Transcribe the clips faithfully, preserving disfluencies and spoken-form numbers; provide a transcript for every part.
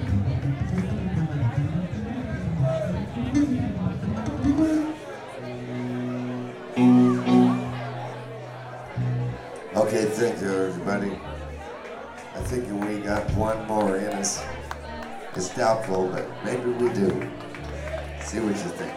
Okay, thank you, everybody. I think we got one more in us. It's doubtful, but maybe we do. See what you think.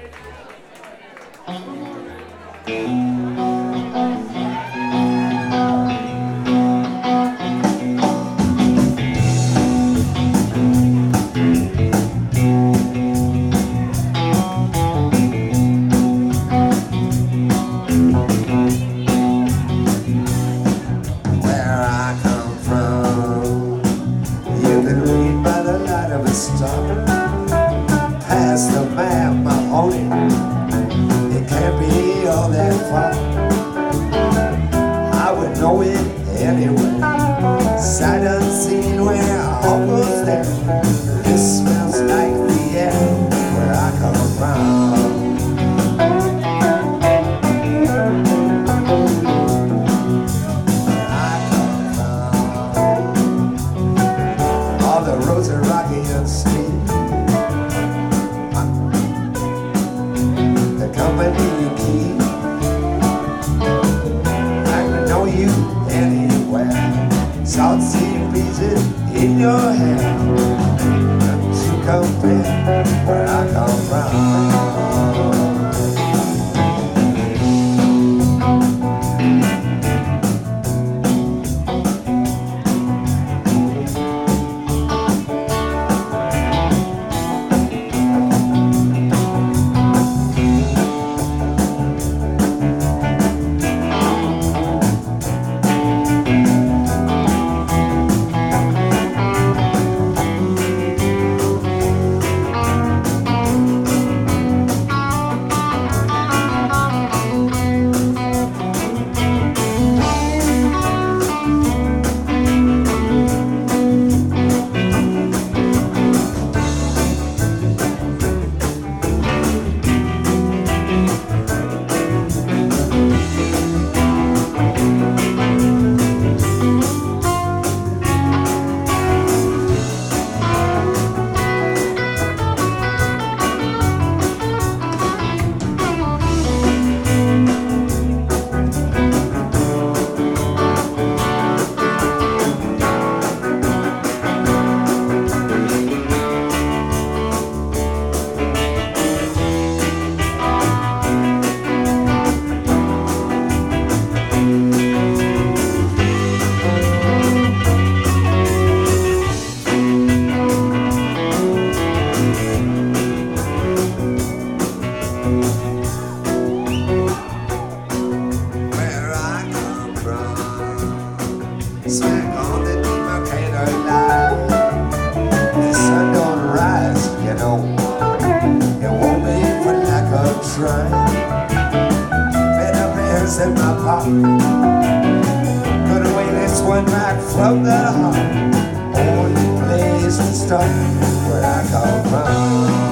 Past the map, my only, it can't be all that far. I would know it anyway. Sight unseen, we're almost there. This smells like the air where I come from. Where I come from. All the roads are rocky and steep. Company you keep, I can know you anywhere. Salt sea breezes in your hair, not to compare where I come from. Smack on the demarcator line. The sun don't rise, you know. It won't be for lack of trying. Better bears in my pocket. Gonna wait this one back from the heart. Only place to start where I come from.